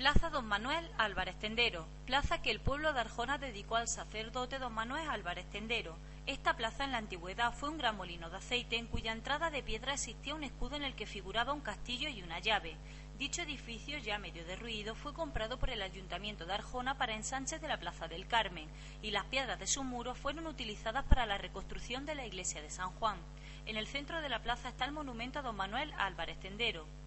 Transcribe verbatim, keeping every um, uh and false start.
Plaza Don Manuel Álvarez Tendero, plaza que el pueblo de Arjona dedicó al sacerdote Don Manuel Álvarez Tendero. Esta plaza en la antigüedad fue un gran molino de aceite en cuya entrada de piedra existía un escudo en el que figuraba un castillo y una llave. Dicho edificio, ya medio derruido, fue comprado por el Ayuntamiento de Arjona para ensanche de la Plaza del Carmen, y las piedras de sus muros fueron utilizadas para la reconstrucción de la iglesia de San Juan. En el centro de la plaza está el monumento a Don Manuel Álvarez Tendero.